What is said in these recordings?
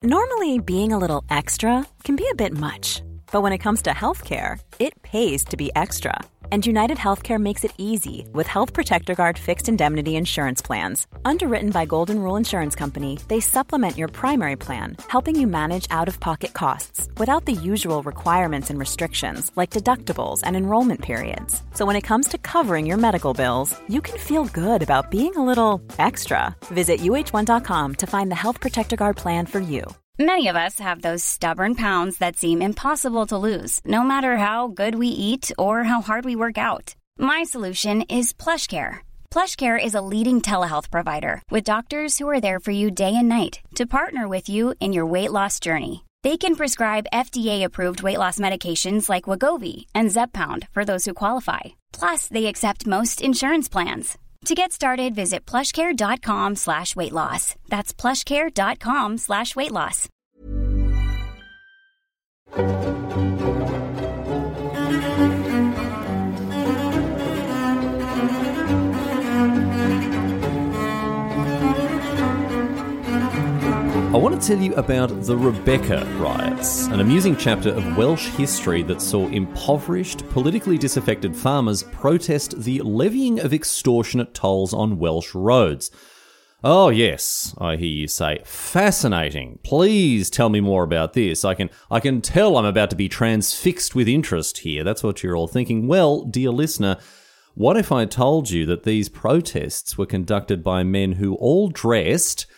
Normally, being a little extra can be a bit much, but when it comes to healthcare, it pays to be extra. And United Healthcare makes it easy with Health Protector Guard fixed indemnity insurance plans. Underwritten by Golden Rule Insurance Company, they supplement your primary plan, helping you manage out-of-pocket costs without the usual requirements and restrictions like deductibles and enrollment periods. So when it comes to covering your medical bills, you can feel good about being a little extra. Visit uh1.com to find the Health Protector Guard plan for you. Many of us have those stubborn pounds that seem impossible to lose, no matter how good we eat or how hard we work out. My solution is PlushCare. PlushCare is a leading telehealth provider with doctors who are there for you day and night to partner with you in your weight loss journey. They can prescribe FDA-approved weight loss medications like Wegovy and Zepbound for those who qualify. Plus, they accept most insurance plans. To get started, visit plushcare.com/weightloss. That's plushcare.com/weightloss. I want to tell you about the Rebecca riots, an amusing chapter of Welsh history that saw impoverished, politically disaffected farmers protest the levying of extortionate tolls on Welsh roads. Oh yes, I hear you say, fascinating. Please tell me more about this. I can tell I'm about to be transfixed with interest here. That's what you're all thinking. Well, dear listener, what if I told you that these protests were conducted by men who all dressed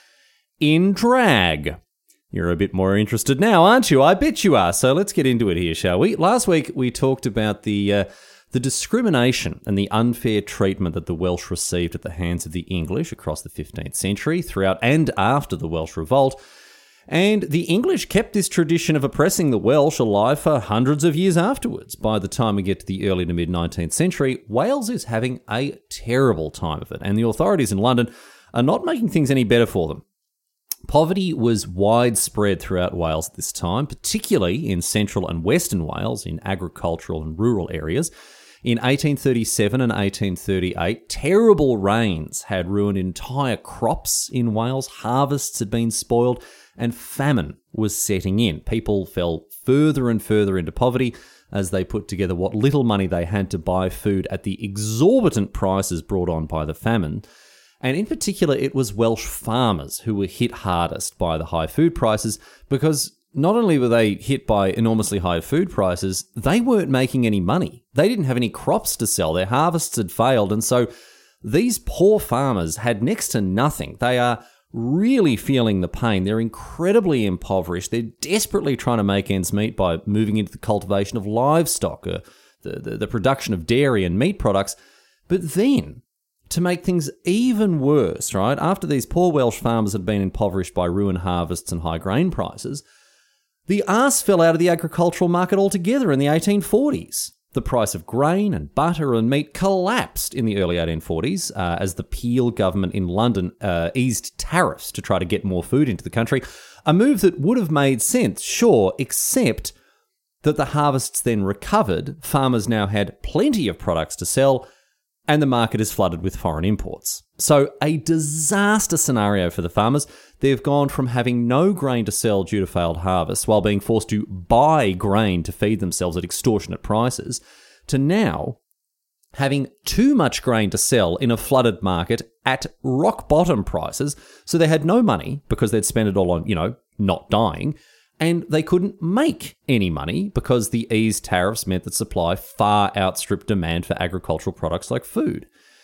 in drag? You're a bit more interested now, aren't you? I bet you are. So let's get into it here, shall we? Last week we talked about the discrimination and the unfair treatment that the Welsh received at the hands of the English across the 15th century, throughout and after the Welsh Revolt. And the English kept this tradition of oppressing the Welsh alive for hundreds of years afterwards. By the time we get to the early to mid-19th century, Wales is having a terrible time of it, and the authorities in London are not making things any better for them. Poverty was widespread throughout Wales at this time, particularly in central and western Wales, in agricultural and rural areas. In 1837 and 1838, terrible rains had ruined entire crops in Wales, harvests had been spoiled, and famine was setting in. People fell further and further into poverty as they put together what little money they had to buy food at the exorbitant prices brought on by the famine. And in particular, it was Welsh farmers who were hit hardest by the high food prices, because not only were they hit by enormously high food prices, they weren't making any money. They didn't have any crops to sell. Their harvests had failed. And so these poor farmers had next to nothing. They are really feeling the pain. They're incredibly impoverished. They're desperately trying to make ends meet by moving into the cultivation of livestock, the production of dairy and meat products. But then, to make things even worse, right, after these poor Welsh farmers had been impoverished by ruined harvests and high grain prices, the arse fell out of the agricultural market altogether in the 1840s. The price of grain and butter and meat collapsed in the early 1840s as the Peel government in London eased tariffs to try to get more food into the country, a move that would have made sense, sure, except that the harvests then recovered, farmers now had plenty of products to sell, and the market is flooded with foreign imports. So a disaster scenario for the farmers. They've gone from having no grain to sell due to failed harvests while being forced to buy grain to feed themselves at extortionate prices, to now having too much grain to sell in a flooded market at rock bottom prices. So they had no money because they'd spent it all on, not dying. And they couldn't make any money because the eased tariffs meant that supply far outstripped demand for agricultural products like food.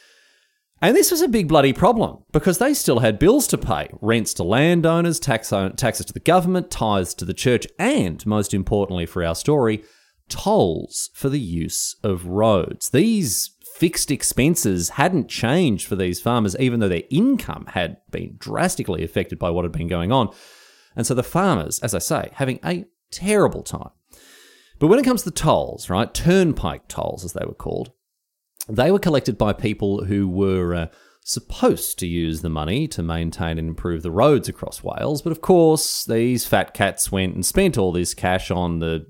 And this was a big bloody problem because they still had bills to pay, rents to landowners, taxes to the government, tithes to the church, and, most importantly for our story, tolls for the use of roads. These fixed expenses hadn't changed for these farmers, even though their income had been drastically affected by what had been going on. And so the farmers, as I say, having a terrible time. But when it comes to tolls, right, turnpike tolls as they were called, they were collected by people who were supposed to use the money to maintain and improve the roads across Wales. But of course, these fat cats went and spent all this cash on the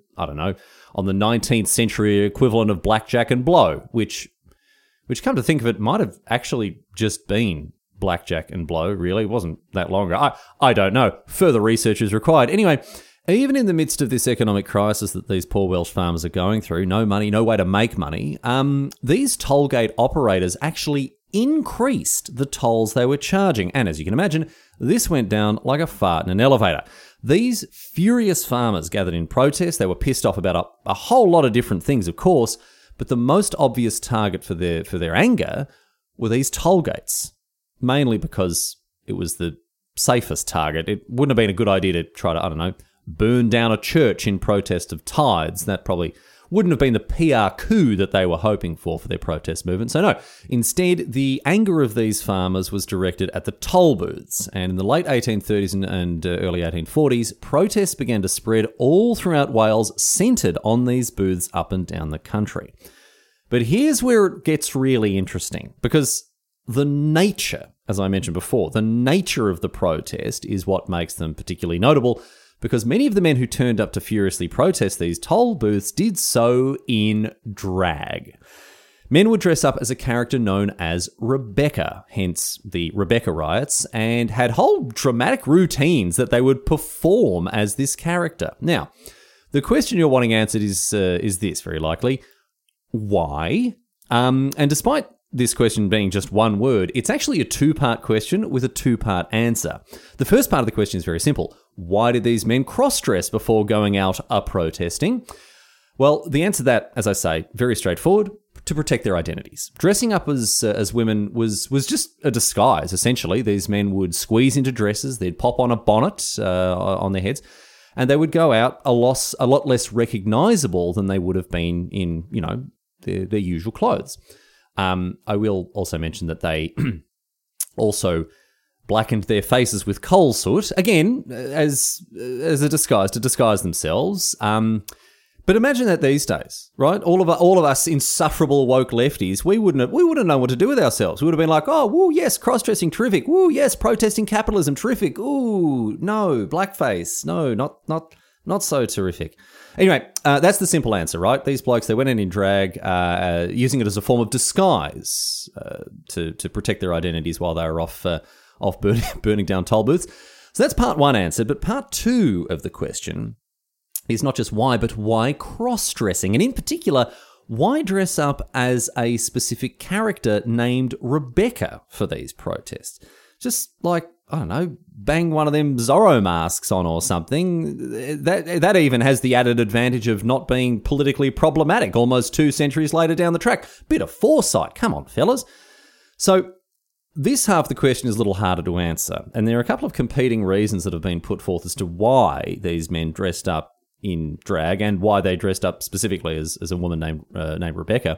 19th century equivalent of blackjack and blow, which come to think of it, might have actually just been blackjack and blow, really. It wasn't that long ago. I don't know. Further research is required. Anyway, even in the midst of this economic crisis that these poor Welsh farmers are going through, no money, no way to make money, these tollgate operators actually increased the tolls they were charging. And as you can imagine, this went down like a fart in an elevator. These furious farmers gathered in protest. They were pissed off about a whole lot of different things, of course, but the most obvious target for their anger were these toll gates, mainly because it was the safest target. It wouldn't have been a good idea to try to, I don't know, burn down a church in protest of tithes. That probably wouldn't have been the PR coup that they were hoping for their protest movement. So no, instead, the anger of these farmers was directed at the toll booths. And in the late 1830s and early 1840s, protests began to spread all throughout Wales, centred on these booths up and down the country. But here's where it gets really interesting, because the nature, as I mentioned before, the nature of the protest is what makes them particularly notable, because many of the men who turned up to furiously protest these toll booths did so in drag. Men would dress up as a character known as Rebecca, hence the Rebecca riots, and had whole dramatic routines that they would perform as this character. Now, the question you're wanting answered is this, very likely. Why? And despite this question being just one word, it's actually a two-part question with a two-part answer. The first part of the question is very simple. Why did these men cross-dress before going out protesting? Well, the answer to that, as I say, very straightforward: to protect their identities. Dressing up as women was just a disguise, essentially. These men would squeeze into dresses, they'd pop on a bonnet on their heads, and they would go out a lot less recognisable than they would have been in, their usual clothes. I will also mention that they also blackened their faces with coal soot, again, as a disguise, to disguise themselves. But imagine that these days, right? All of us insufferable woke lefties, we wouldn't have known what to do with ourselves. We would have been like, oh, woo, yes, cross-dressing, terrific. Woo, yes, protesting capitalism, terrific. Ooh, no, blackface, no, not so terrific. Anyway, that's the simple answer, right? These blokes, they went in drag, using it as a form of disguise to protect their identities while they were off burning down toll booths. So that's part one answered. But part two of the question is not just why, but why cross-dressing? And in particular, why dress up as a specific character named Rebecca for these protests? Just like, I don't know, bang one of them Zorro masks on or something. That even has the added advantage of not being politically problematic almost 2 centuries later down the track. Bit of foresight. Come on, fellas. So this half of the question is a little harder to answer, and there are a couple of competing reasons that have been put forth as to why these men dressed up in drag and why they dressed up specifically as a woman named Rebecca.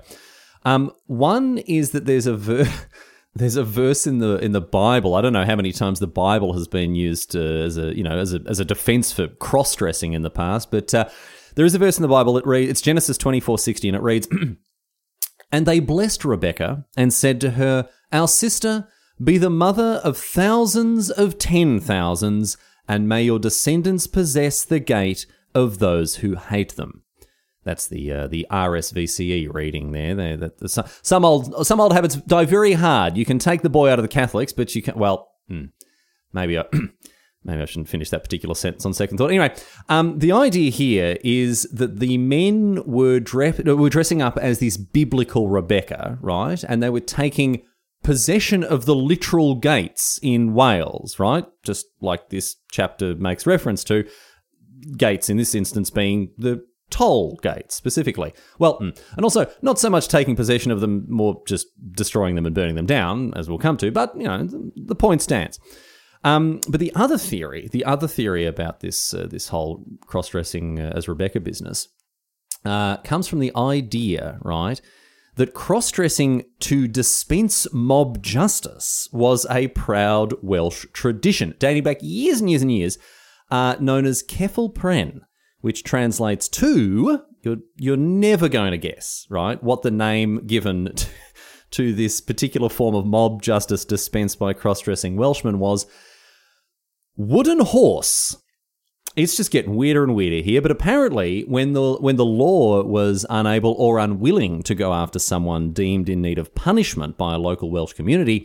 One is that there's a verse in the Bible. I don't know how many times the Bible has been used as a defense for cross-dressing in the past, but there is a verse in the Bible. It's Genesis 24:60, and it reads, "And they blessed Rebekah and said to her, 'Our sister, be the mother of thousands of 10,000s, and may your descendants possess the gate of those who hate them.'" That's the RSVCE reading there. Some old habits die very hard. You can take the boy out of the Catholics, but you can. Well, maybe I shouldn't finish that particular sentence on second thought. Anyway, the idea here is that the men were dressing up as this biblical Rebecca, right? And they were taking possession of the literal gates in Wales, right? Just like this chapter makes reference to, gates in this instance being the toll gates specifically. Well, and also not so much taking possession of them, more just destroying them and burning them down, as we'll come to, but, the point stands. But the other theory about this whole cross-dressing as Rebecca business comes from the idea, right, that cross-dressing to dispense mob justice was a proud Welsh tradition, dating back years and years and years, known as Ceffyl Pren, which translates to, you're never going to guess, right, what the name given to this particular form of mob justice dispensed by cross-dressing Welshmen was: wooden horse. It's just getting weirder and weirder here, but apparently when the law was unable or unwilling to go after someone deemed in need of punishment by a local Welsh community,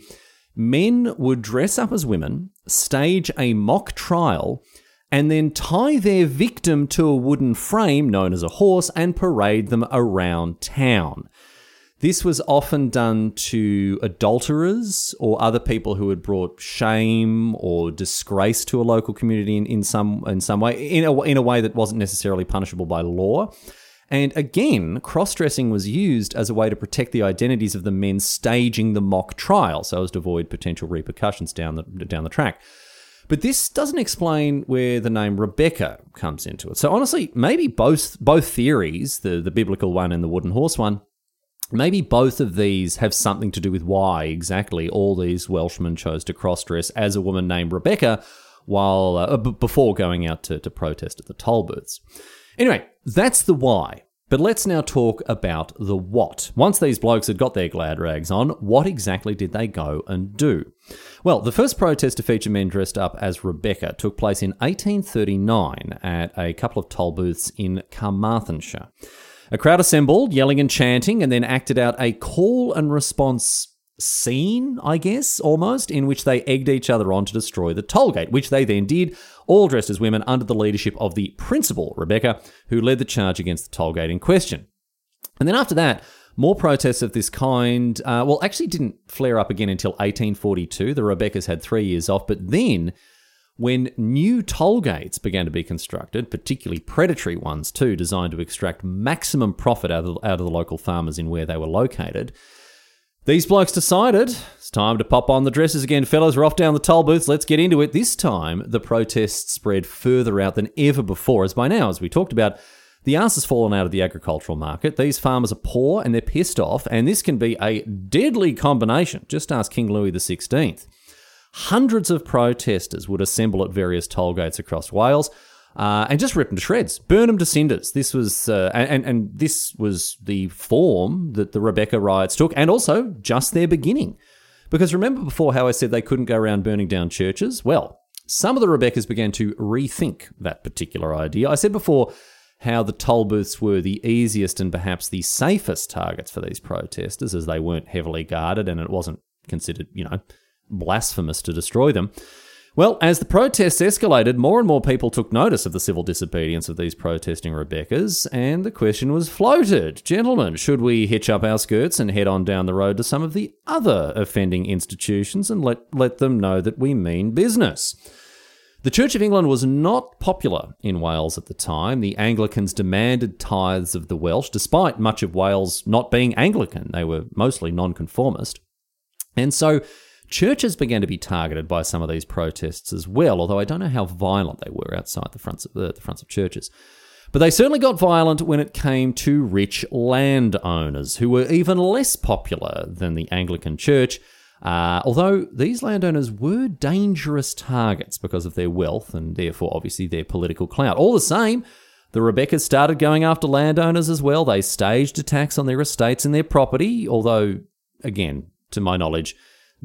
Men would dress up as women, stage a mock trial, and then tie their victim to a wooden frame known as a horse and parade them around town. This was often done to adulterers or other people who had brought shame or disgrace to a local community in some way, in a way that wasn't necessarily punishable by law. And again, cross-dressing was used as a way to protect the identities of the men staging the mock trial, so as to avoid potential repercussions down the track. But this doesn't explain where the name Rebecca comes into it. So honestly, maybe both theories, the biblical one and the wooden horse one, maybe both of these have something to do with why exactly all these Welshmen chose to cross-dress as a woman named Rebecca while before going out to protest at the toll booths. Anyway, that's the why. But let's now talk about the what. Once these blokes had got their glad rags on, what exactly did they go and do? Well, the first protest to feature men dressed up as Rebecca took place in 1839 at a couple of toll booths in Carmarthenshire. A crowd assembled, yelling and chanting, and then acted out a call and response scene, I guess, almost, in which they egged each other on to destroy the toll gate, which they then did, all dressed as women under the leadership of the principal, Rebecca, who led the charge against the toll gate in question. And then after that, more protests of this kind, actually didn't flare up again until 1842. The Rebeccas had 3 years off, but then when new toll gates began to be constructed, particularly predatory ones too, designed to extract maximum profit out of the local farmers in where they were located, these blokes decided it's time to pop on the dresses again, fellas. We're off down the toll booths. Let's get into it. This time, the protests spread further out than ever before, as by now, as we talked about, the arse has fallen out of the agricultural market. These farmers are poor and they're pissed off, and this can be a deadly combination. Just ask King Louis XVI. Hundreds of protesters would assemble at various toll gates across Wales and just rip them to shreds, burn them to cinders. This was and this was the form that the Rebecca riots took, and also just their beginning. Because remember before how I said they couldn't go around burning down churches? Well, some of the Rebeccas began to rethink that particular idea. I said before how the toll booths were the easiest and perhaps the safest targets for these protesters, as they weren't heavily guarded and it wasn't considered, blasphemous to destroy them. Well, as the protests escalated, more and more people took notice of the civil disobedience of these protesting Rebeccas, and the question was floated. Gentlemen, should we hitch up our skirts and head on down the road to some of the other offending institutions and let them know that we mean business? The Church of England was not popular in Wales at the time. The Anglicans demanded tithes of the Welsh, despite much of Wales not being Anglican. They were mostly nonconformist. And so churches began to be targeted by some of these protests as well, although I don't know how violent they were outside the fronts of churches. But they certainly got violent when it came to rich landowners, who were even less popular than the Anglican Church, although these landowners were dangerous targets because of their wealth and therefore obviously their political clout. All the same, the Rebeccas started going after landowners as well. They staged attacks on their estates and their property, although, again, to my knowledge,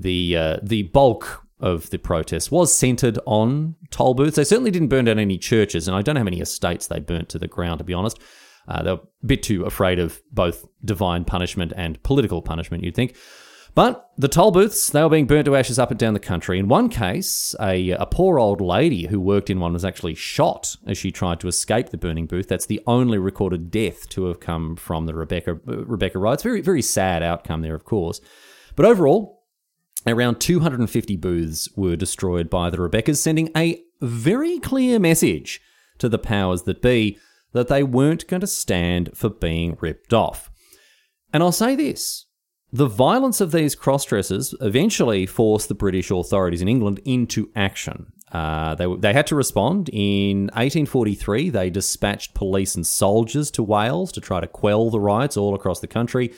the bulk of the protest was centred on toll booths. They certainly didn't burn down any churches, and I don't know how many estates they burnt to the ground, to be honest. They were a bit too afraid of both divine punishment and political punishment, you'd think. But the toll booths, they were being burnt to ashes up and down the country. In one case, a poor old lady who worked in one was actually shot as she tried to escape the burning booth. That's the only recorded death to have come from the Rebecca riots. Very, very sad outcome there, of course. But overall, around 250 booths were destroyed by the Rebeccas, sending a very clear message to the powers that be that they weren't going to stand for being ripped off. And I'll say this, the violence of these cross-dressers eventually forced the British authorities in England into action. They had to respond. In 1843, they dispatched police and soldiers to Wales to try to quell the riots all across the country.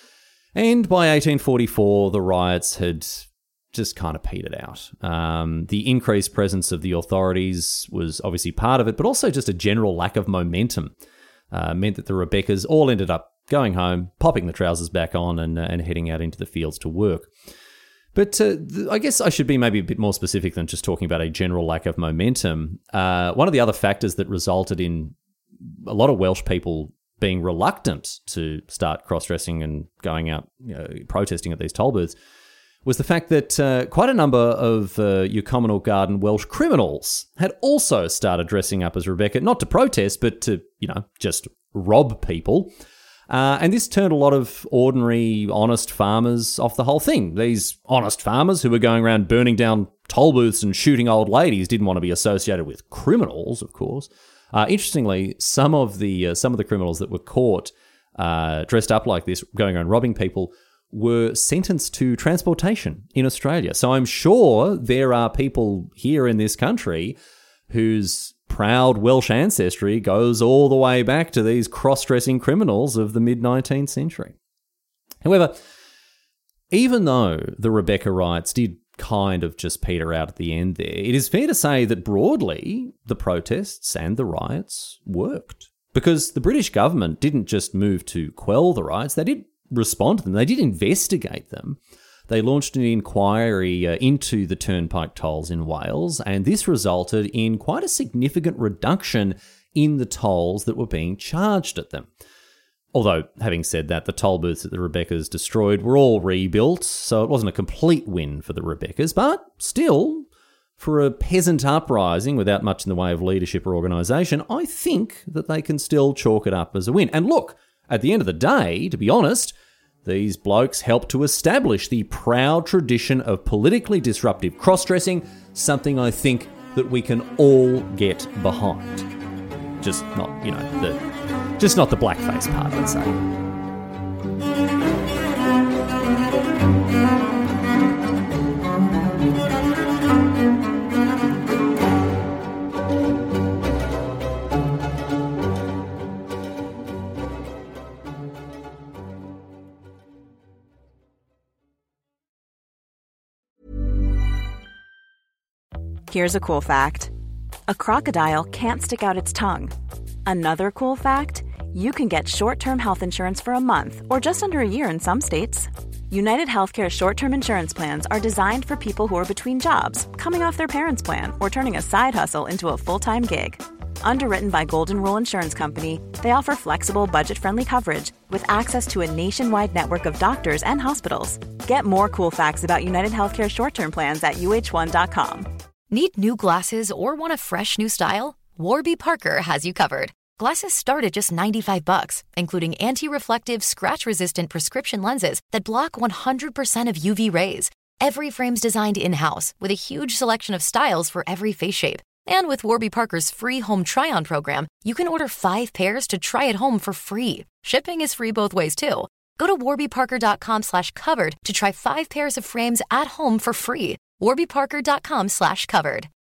And by 1844, the riots had just kind of petered out. The increased presence of the authorities was obviously part of it, but also just a general lack of momentum meant that the Rebeccas all ended up going home, popping the trousers back on and heading out into the fields to work. But I guess I should be maybe a bit more specific than just talking about a general lack of momentum. One of the other factors that resulted in a lot of Welsh people being reluctant to start cross-dressing and going out, protesting at these toll booths, was the fact that quite a number of your Commonwealth Garden Welsh criminals had also started dressing up as Rebecca, not to protest, but to, just rob people. And this turned a lot of ordinary, honest farmers off the whole thing. These honest farmers who were going around burning down toll booths and shooting old ladies didn't want to be associated with criminals, of course. Interestingly, some of the criminals that were caught dressed up like this, going around robbing people, were sentenced to transportation in Australia. So I'm sure there are people here in this country whose proud Welsh ancestry goes all the way back to these cross-dressing criminals of the mid-19th century. However, even though the Rebecca riots did kind of just peter out at the end there, it is fair to say that broadly the protests and the riots worked. Because the British government didn't just move to quell the riots, they did respond to them. They did investigate them. They launched an inquiry into the turnpike tolls in Wales, and this resulted in quite a significant reduction in the tolls that were being charged at them. Although, having said that, the toll booths that the Rebeccas destroyed were all rebuilt, so it wasn't a complete win for the Rebeccas, but still, for a peasant uprising without much in the way of leadership or organisation, I think that they can still chalk it up as a win. And look, at the end of the day, to be honest, these blokes helped to establish the proud tradition of politically disruptive cross-dressing, something I think that we can all get behind. Just not, the blackface part, I'd say. Here's a cool fact. A crocodile can't stick out its tongue. Another cool fact, you can get short-term health insurance for a month or just under a year in some states. United Healthcare short-term insurance plans are designed for people who are between jobs, coming off their parents' plan, or turning a side hustle into a full-time gig. Underwritten by Golden Rule Insurance Company, they offer flexible, budget-friendly coverage with access to a nationwide network of doctors and hospitals. Get more cool facts about United Healthcare short-term plans at uh1.com. Need new glasses or want a fresh new style? Warby Parker has you covered. Glasses start at just $95, including anti-reflective, scratch-resistant prescription lenses that block 100% of UV rays. Every frame's designed in-house with a huge selection of styles for every face shape. And with Warby Parker's free home try-on program, you can order 5 pairs to try at home for free. Shipping is free both ways, too. Go to warbyparker.com/covered to try 5 pairs of frames at home for free. warbyparker.com/covered.